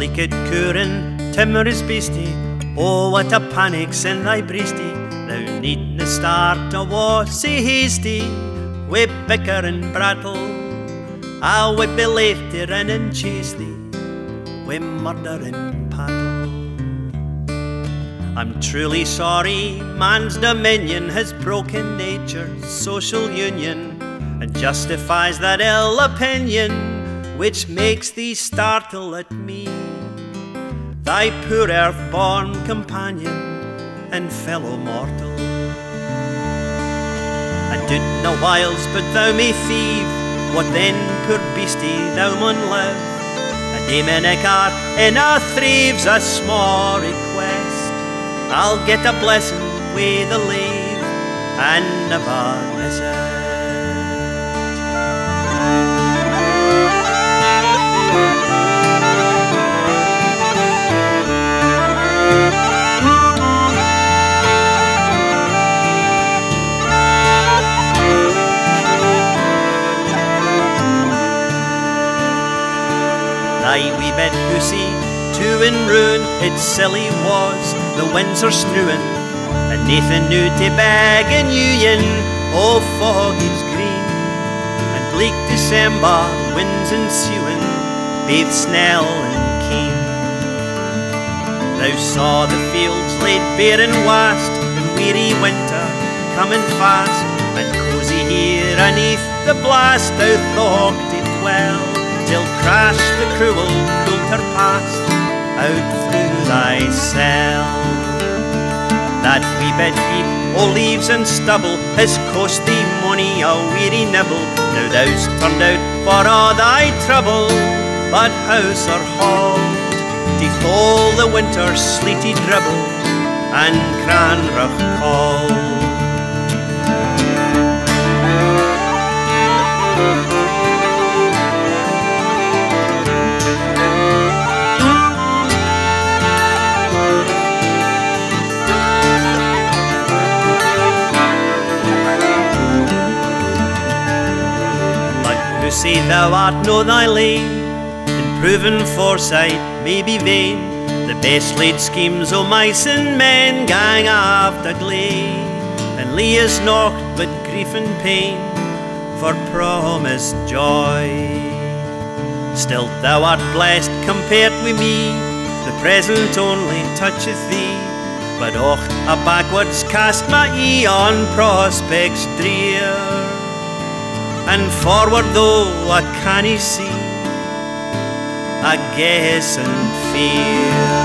bleaked Curran, timorous beastie, oh what a panic's in thy breastie. Thou needna start a war sae hasty, wi' bicker and brattle. I would be left to run and chase thee, wi' murder and pattle. I'm truly sorry man's dominion has broken nature's social union, and justifies that ill opinion which makes thee startle at me, thy poor earth-born companion and fellow mortal. I do no wiles but thou may thieve, what then, poor beastie, thou mun live? A Dominicar in a thrave's a small request, I'll get a blessing wi' the leave and never miss it. Thy wee bit hussy, to in ruin, it silly was, the winds are strewing, and Nathan knew to beg and Union, oh foggies green, and bleak December winds ensuing, baith snell and keen. Thou saw the fields laid bare and wast, and weary winter coming fast, and cosy here aneath the blast thou thought to dwell, till crash the cruel coulter past out through thy cell. That wee bit heap o' leaves and stubble has cost thee money a weary nibble. Now thou's turned out for a' thy trouble, but house or hold, deeth all the winter's sleety dribble and Cranrach cold. Say thou art no thy lane, and proven foresight may be vain. The best laid schemes o' mice and men gang after gley, and leave us naught but grief and pain for promised joy. Still thou art blessed compared with me, the present only toucheth thee, but och, a backwards cast my eye on prospects drear, and forward though I cannae see, I guess and fear.